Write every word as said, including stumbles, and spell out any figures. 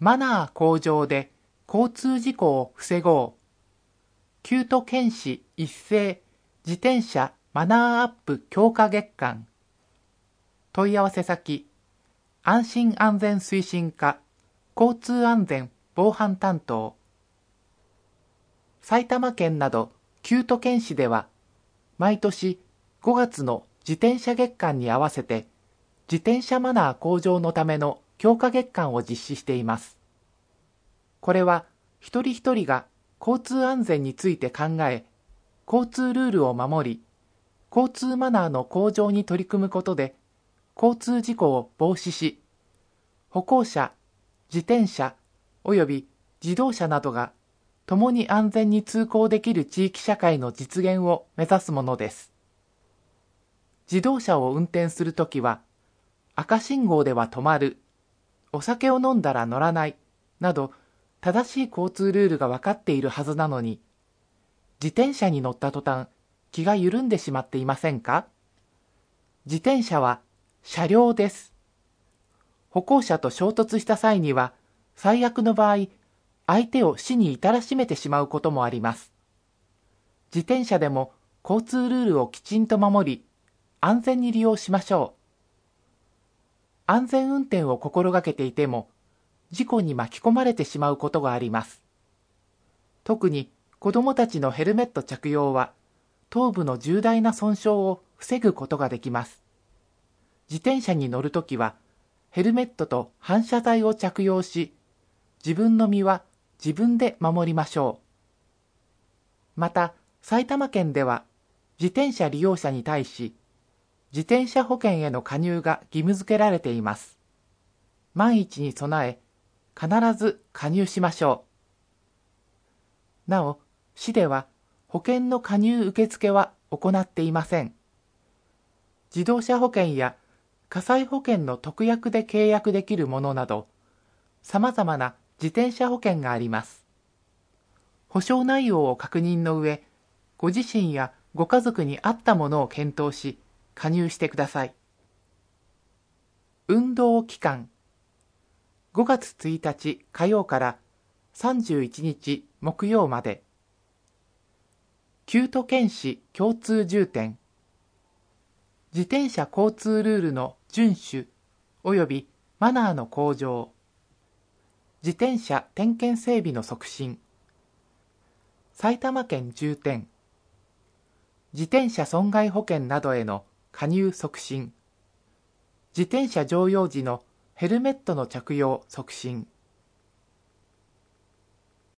マナー向上で交通事故を防ごう。九都県市一斉自転車マナーアップ強化月間。問い合わせ先、安心安全推進課交通安全防犯担当。埼玉県など九都県市では、毎年ごがつの自転車月間に合わせて、自転車マナー向上のための強化月間を実施しています。これは一人一人が交通安全について考え、交通ルールを守り、交通マナーの向上に取り組むことで、交通事故を防止し、歩行者、自転車および自動車などが共に安全に通行できる地域社会の実現を目指すものです。自動車を運転するときは、赤信号では止まる、お酒を飲んだら乗らないなど、正しい交通ルールが分かっているはずなのに、自転車に乗った途端、気が緩んでしまっていませんか？自転車は車両です。歩行者と衝突した際には、最悪の場合、相手を死に至らしめてしまうこともあります。自転車でも交通ルールをきちんと守り、安全に利用しましょう。安全運転を心がけていても、事故に巻き込まれてしまうことがあります。特に子どもたちのヘルメット着用は、頭部の重大な損傷を防ぐことができます。自転車に乗るときは、ヘルメットと反射材を着用し、自分の身は自分で守りましょう。また、埼玉県では、自転車利用者に対し、自転車保険への加入が義務付けられています。万一に備え、必ず加入しましょう。なお、市では保険の加入受付は行っていません。自動車保険や火災保険の特約で契約できるものなど、さまざまな自転車保険があります。保証内容を確認の上、ご自身やご家族に合ったものを検討し、加入してください。運動期間、ごがつついたち火曜からさんじゅういちにち木曜まで。九都県市共通重点。自転車交通ルールの遵守及びマナーの向上。自転車点検整備の促進。埼玉県重点。自転車損害保険などへの加入促進。自転車乗用時のヘルメットの着用促進。